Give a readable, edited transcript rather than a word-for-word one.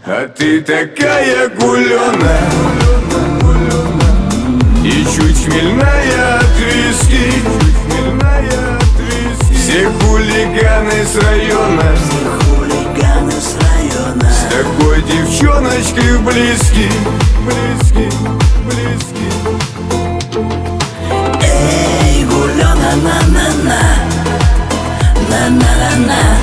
А ты такая гулёная и чуть хмельная от виски. Все хулиганы с района с такой девчоночкой близки. Эй, гулёна, на-на-на, на-на-на-на.